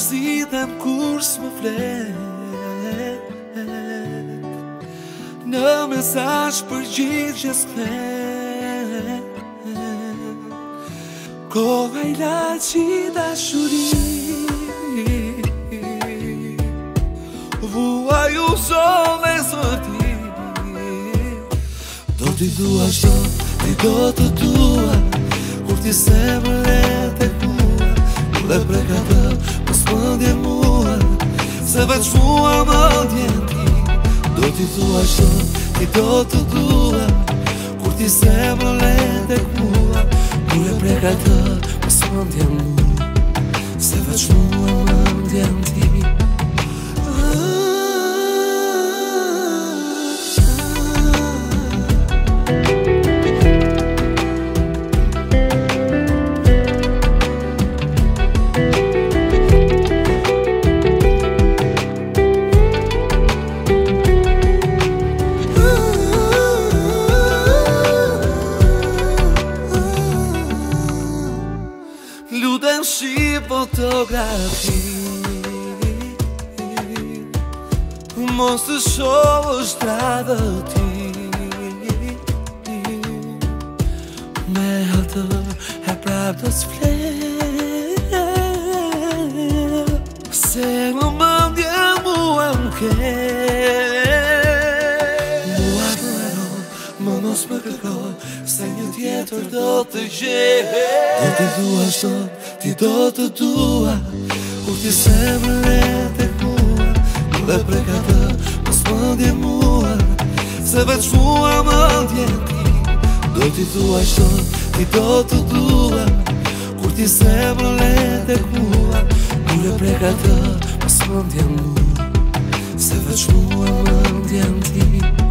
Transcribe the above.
zidhem kur s'më flet. Në mesazh përgjigje s'knet. Koha ilaçi dashuri, vuaj u zove zoti. Do t'i dua çdo, ti do të dua, kur ti semëret e mua. Kur e prek atë, mos mëndje mua, se veç mua mëndjen ti. Do t'i dua çdo, ti do të dua, kur ti semëret e mua. Kur e prek atë, mos mëndje mua, se veç mua mëndjen ti. Lutem shih fotografi, mos të shohësh stradën ti. Me atë e prap do t'flet, se në mendje mua m'ke. Mua dëron, më mos më kërkoj, se një tjetër do të gjej. Do t'i dua çdo, ti do të dua, kur ti semëret e mua. Kur e prek atë, mos mëndje mua, se veç mua mëndjen ti. Do t'i dua çdo, ti do të dua, kur ti semëret e mua. Kur e prek atë, mos mëndje mua, se veç mua mëndjen ti.